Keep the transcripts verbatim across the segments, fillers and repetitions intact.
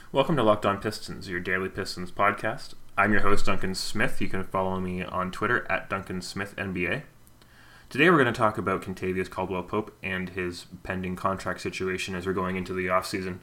Welcome to Locked On Pistons, your daily Pistons podcast. I'm your host, Duncan Smith. You can follow me on Twitter at Duncan Smith N B A. Today we're going to talk about Kentavious Caldwell-Pope and his pending contract situation as we're going into the offseason.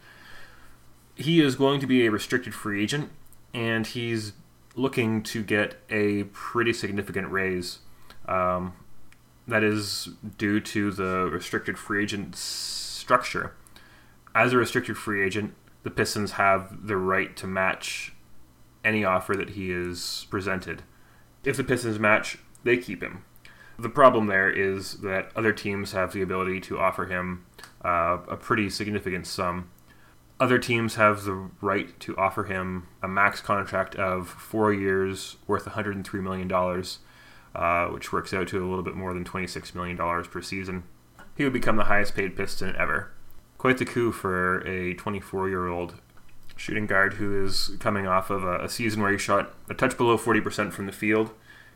He is going to be a restricted free agent, and he's looking to get a pretty significant raise. Um, that is due to the restricted free agent structure. As a restricted free agent, the Pistons have the right to match any offer that he is presented. If the Pistons match, they keep him. The problem there is that other teams have the ability to offer him uh, a pretty significant sum. Other teams have the right to offer him a max contract of four years worth one hundred three million dollars, uh, which works out to a little bit more than twenty-six million dollars per season. He would become the highest paid Piston ever. Quite the coup for a twenty-four-year-old shooting guard who is coming off of a, a season where he shot a touch below forty percent from the field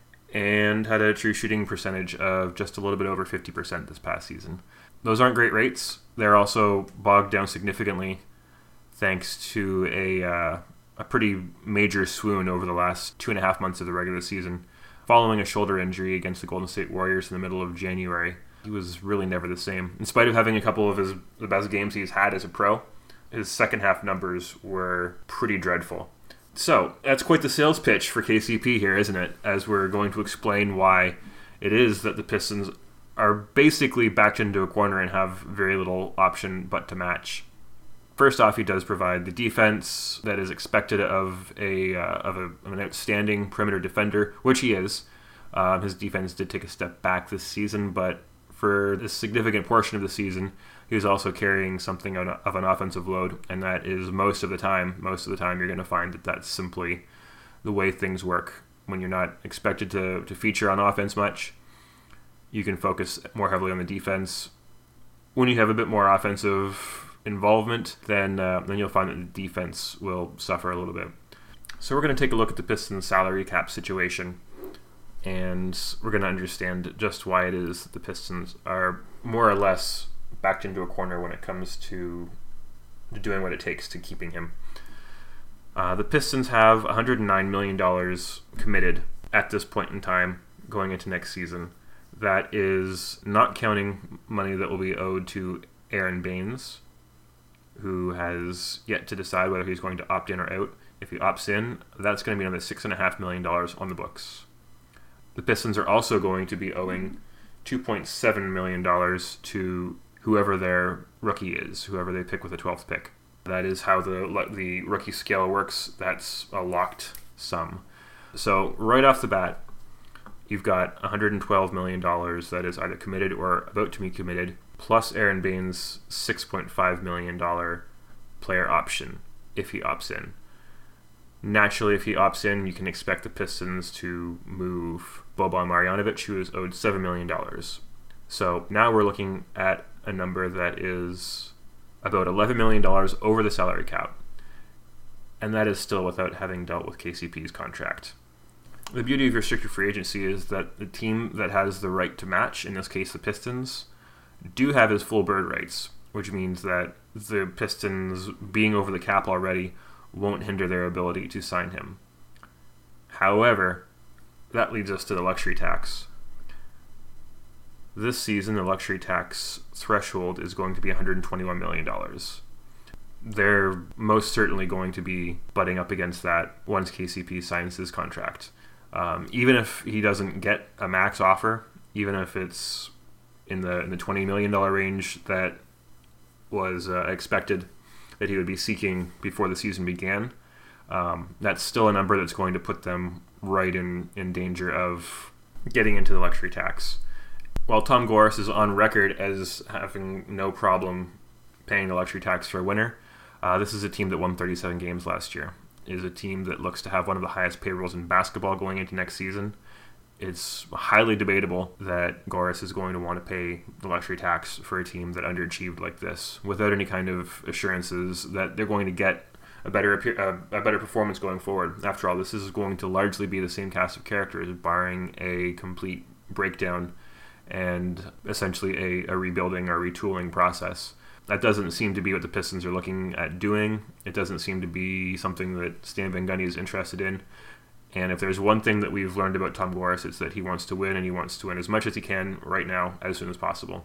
and had a true shooting percentage of just a little bit over fifty percent this past season. Those aren't great rates. They're also bogged down significantly thanks to a, uh, a pretty major swoon over the last two and a half months of the regular season. Following a shoulder injury against the Golden State Warriors in the middle of January, he was really never the same. In spite of having a couple of his the best games he's had as a pro, his second half numbers were pretty dreadful. So that's quite the sales pitch for K C P here, isn't it? As we're going to explain why it is that the Pistons are basically backed into a corner and have very little option but to match. First off, he does provide the defense that is expected of a uh, of, a, of an outstanding perimeter defender, which he is. Um, his defense did take a step back this season, but for a significant portion of the season, he was also carrying something of an offensive load, and that is most of the time. Most of the time, you're going to find that that's simply the way things work. When you're not expected to, to feature on offense much, you can focus more heavily on the defense. When you have a bit more offensive involvement, then uh, then you'll find that the defense will suffer a little bit. So we're going to take a look at the Pistons' salary cap situation, and we're going to understand just why it is that the Pistons are more or less backed into a corner when it comes to, to doing what it takes to keeping him. Uh, the Pistons have one hundred nine million dollars committed at this point in time going into next season. That is not counting money that will be owed to Aaron Baines, who has yet to decide whether he's going to opt in or out. If he opts in, that's going to be another six point five million dollars on the books. The Pistons are also going to be owing two point seven million dollars to whoever their rookie is, whoever they pick with the twelfth pick. That is how the the rookie scale works. That's a locked sum. So right off the bat, you've got one hundred twelve million dollars that is either committed or about to be committed, plus Aaron Baines' six point five million dollars player option if he opts in. Naturally, if he opts in, you can expect the Pistons to move Boban Marjanovic, who is owed seven million dollars. So now we're looking at a number that is about eleven million dollars over the salary cap. And that is still without having dealt with K C P's contract. The beauty of restricted free agency is that the team that has the right to match, in this case the Pistons, do have his full bird rights, which means that the Pistons being over the cap already won't hinder their ability to sign him. However, that leads us to the luxury tax. This season, the luxury tax threshold is going to be one hundred twenty-one million dollars. They're most certainly going to be butting up against that once K C P signs his contract. Um, even if he doesn't get a max offer, even if it's in the in the twenty million dollars range that was uh, expected that he would be seeking before the season began, um, that's still a number that's going to put them right in, in danger of getting into the luxury tax. While Tom Gores is on record as having no problem paying the luxury tax for a winner, uh, this is a team that won thirty-seven games last year. It is a team that looks to have one of the highest payrolls in basketball going into next season. It's highly debatable that Gores is going to want to pay the luxury tax for a team that underachieved like this without any kind of assurances that they're going to get a better a, a better performance going forward. After all, this is going to largely be the same cast of characters, barring a complete breakdown and essentially a, a rebuilding or retooling process. that doesn't seem to be what the Pistons are looking at doing. It doesn't seem to be something that Stan Van Gundy is interested in. And if there's one thing that we've learned about Tom Gores, it's that he wants to win, and he wants to win as much as he can right now, as soon as possible.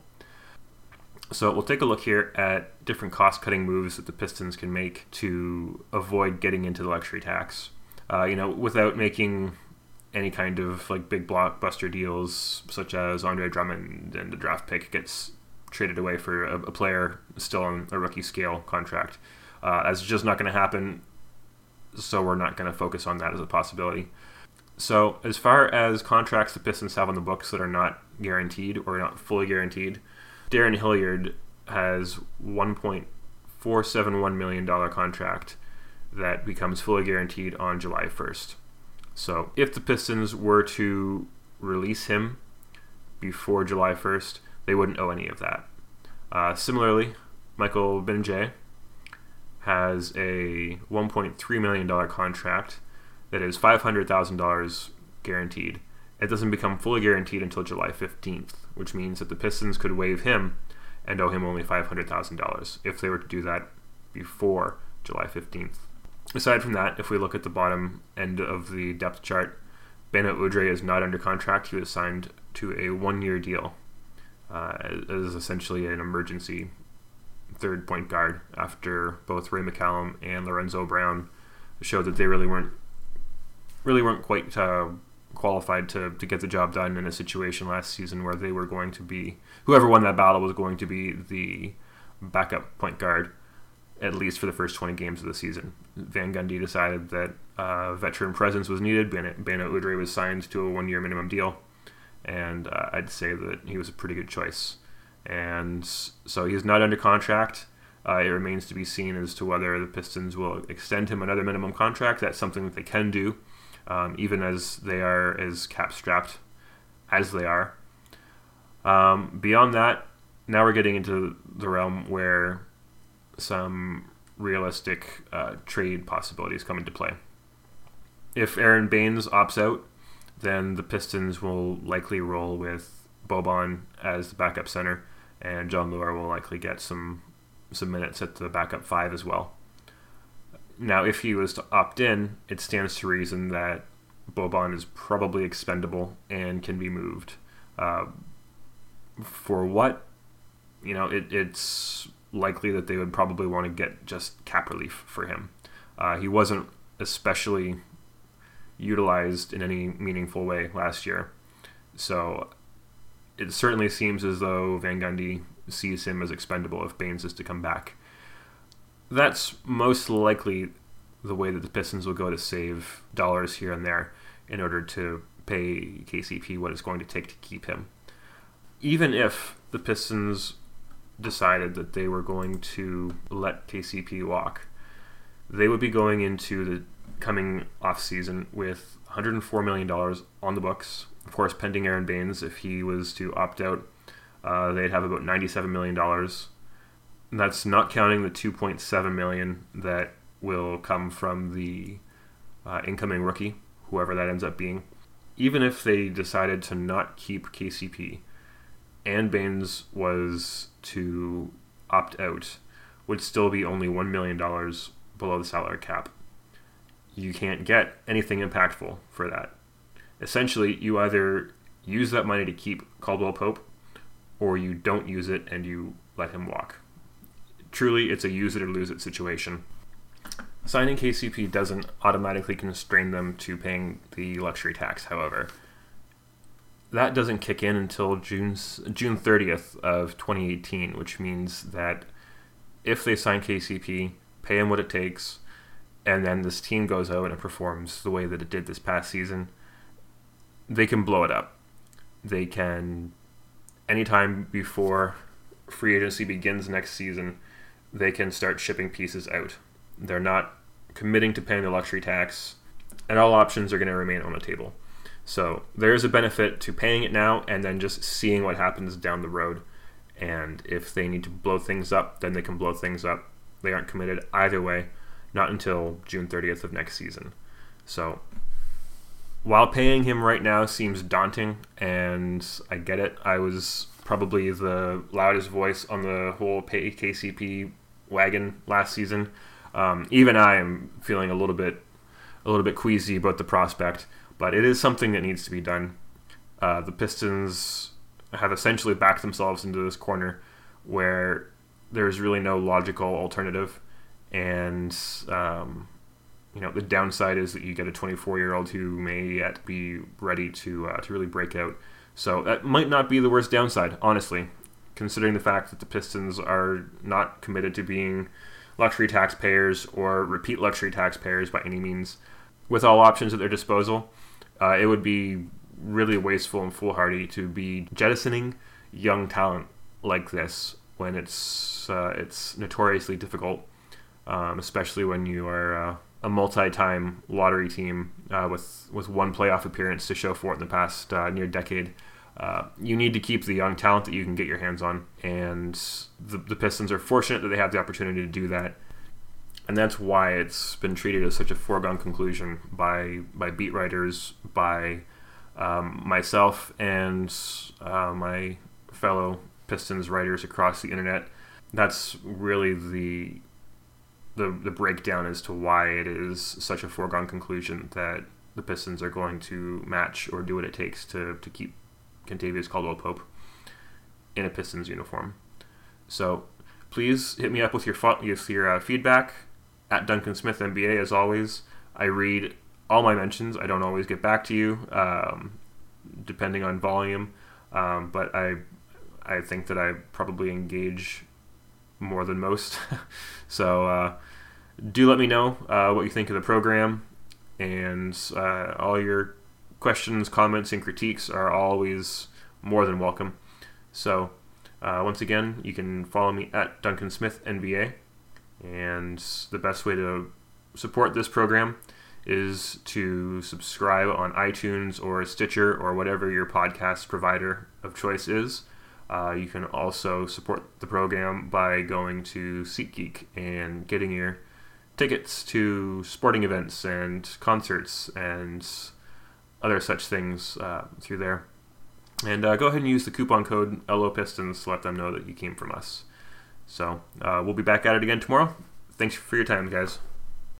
So we'll take a look here at different cost-cutting moves that the Pistons can make to avoid getting into the luxury tax. Uh, you know, without making any kind of like big blockbuster deals, such as Andre Drummond and the draft pick gets traded away for a, a player still on a rookie scale contract. Uh, that's just not going to happen, so we're not going to focus on that as a possibility. So as far as contracts the Pistons have on the books that are not guaranteed or not fully guaranteed, Darren Hilliard has one point four seven one million dollars contract that becomes fully guaranteed on July first. So if the Pistons were to release him before July first, they wouldn't owe any of that. Uh, similarly, Michael Benjay has a one point three million dollars contract that is five hundred thousand dollars guaranteed. It doesn't become fully guaranteed until July fifteenth, which means that the Pistons could waive him and owe him only five hundred thousand dollars if they were to do that before July fifteenth. Aside from that, if we look at the bottom end of the depth chart, Beno Udrih is not under contract. He was signed to a one-year deal uh, as essentially an emergency third point guard after both Ray McCallum and Lorenzo Brown showed that they really weren't really weren't quite uh, qualified to, to get the job done in a situation last season where they were going to be, whoever won that battle was going to be the backup point guard, at least for the first twenty games of the season. Van Gundy decided that uh, veteran presence was needed. Beno Udrih was signed to a one-year minimum deal, and uh, I'd say that he was a pretty good choice. And so he's not under contract. Uh, it remains to be seen as to whether the Pistons will extend him another minimum contract. That's something that they can do, um, even as they are as cap-strapped as they are. Um, beyond that, now we're getting into the realm where some realistic uh, trade possibilities come into play. If Aaron Baines opts out, then the Pistons will likely roll with Boban as the backup center, and John Lure will likely get some some minutes at the backup five as well. Now, if he was to opt in, it stands to reason that Boban is probably expendable and can be moved. Uh, for what? You know, it, it's likely that they would probably want to get just cap relief for him. Uh, he wasn't especially utilized in any meaningful way last year. So it certainly seems as though Van Gundy sees him as expendable if Baines is to come back. That's most likely the way that the Pistons will go to save dollars here and there in order to pay K C P what it's going to take to keep him. Even if the Pistons decided that they were going to let K C P walk, they would be going into the coming offseason with one hundred four million dollars on the books. Of course, pending Aaron Baines, if he was to opt out, uh, they'd have about ninety-seven million dollars. That's not counting the two point seven million dollars that will come from the uh, incoming rookie, whoever that ends up being. Even if they decided to not keep K C P and Baines was to opt out, would still be only one million dollars below the salary cap. You can't get anything impactful for that. Essentially, you either use that money to keep Caldwell Pope, or you don't use it and you let him walk. Truly, it's a use it or lose it situation. Signing K C P doesn't automatically constrain them to paying the luxury tax, however. That doesn't kick in until June June thirtieth of twenty eighteen, which means that if they sign K C P, pay him what it takes, and then this team goes out and it performs the way that it did this past season, they can blow it up. They can, anytime before free agency begins next season, they can start shipping pieces out. They're not committing to paying the luxury tax, and all options are going to remain on the table. So there is a benefit to paying it now and then just seeing what happens down the road. And if they need to blow things up, then they can blow things up. They aren't committed either way, not until June thirtieth of next season. So while paying him right now seems daunting, and I get it, I was probably the loudest voice on the whole K C P wagon last season. Um, even I am feeling a little bit, a little bit queasy about the prospect, but it is something that needs to be done. Uh, the Pistons have essentially backed themselves into this corner where there's really no logical alternative, and um, you know, the downside is that you get a twenty-four-year-old who may yet be ready to uh, to really break out. So that might not be the worst downside, honestly, considering the fact that the Pistons are not committed to being luxury taxpayers or repeat luxury taxpayers by any means. With all options at their disposal, uh, it would be really wasteful and foolhardy to be jettisoning young talent like this when it's uh, it's notoriously difficult, um, especially when you are uh, a multi-time lottery team uh, with with one playoff appearance to show for it in the past uh, near decade. Uh, you need to keep the young talent that you can get your hands on, and the, the Pistons are fortunate that they have the opportunity to do that, and that's why it's been treated as such a foregone conclusion by by beat writers, by um, myself, and uh, my fellow Pistons writers across the internet. That's really the the the breakdown as to why it is such a foregone conclusion that the Pistons are going to match or do what it takes to to keep Kentavious Caldwell-Pope in a Pistons uniform. So please hit me up with your with your uh, feedback at Duncan Smith N B A. As always, I read all my mentions. I don't always get back to you, um, depending on volume, um, but I I think that I probably engage more than most. So uh, do let me know uh, what you think of the program, and uh, all your questions, comments, and critiques are always more than welcome. So uh, once again, you can follow me at Duncan Smith N B A, and the best way to support this program is to subscribe on iTunes or Stitcher or whatever your podcast provider of choice is. Uh, you can also support the program by going to SeatGeek and getting your tickets to sporting events and concerts and other such things uh, through there. And uh, go ahead and use the coupon code L O Pistons to let them know that you came from us. So uh, we'll be back at it again tomorrow. Thanks for your time, guys.